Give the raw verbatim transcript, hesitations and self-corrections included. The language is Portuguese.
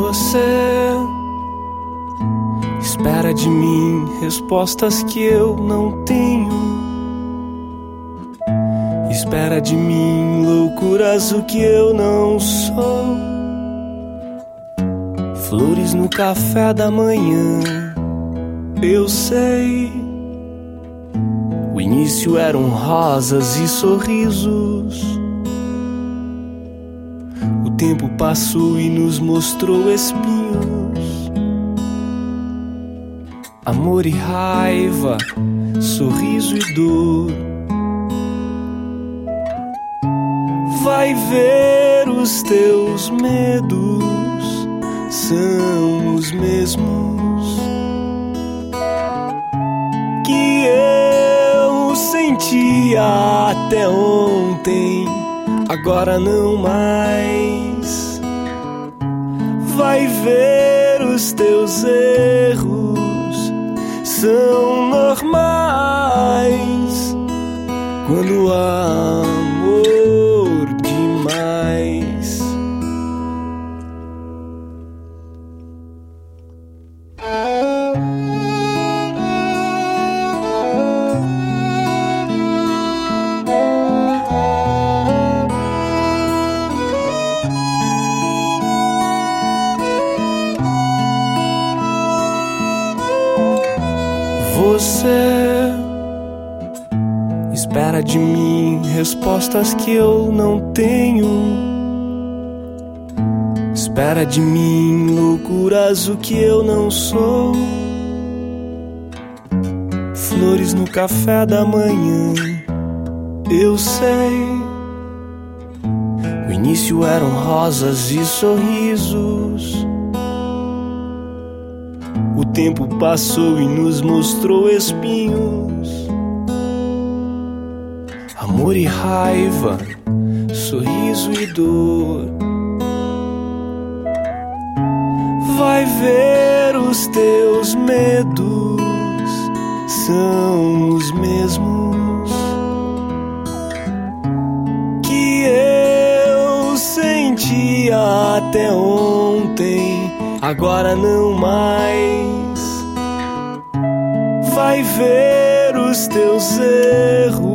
Você espera de mim respostas que eu não tenho. Espera de mim loucuras o que eu não sou. Flores no café da manhã, eu sei. O início eram rosas e sorrisos. O tempo passou e nos mostrou espinhos. Amor e raiva, sorriso e dor. Vai ver os teus medos são os mesmos que eu sentia até ontem, agora não mais. Vai ver os teus erros são normais quando há amor demais. Você espera de mim respostas que eu não tenho. Espera de mim loucuras o que eu não sou. Flores no café da manhã, eu sei. O início eram rosas e sorrisos. O tempo passou e nos mostrou espinhos. Amor e raiva, sorriso e dor. Vai ver os teus medos são os mesmos que eu sentia até ontem, agora não mais. Vai ver os teus erros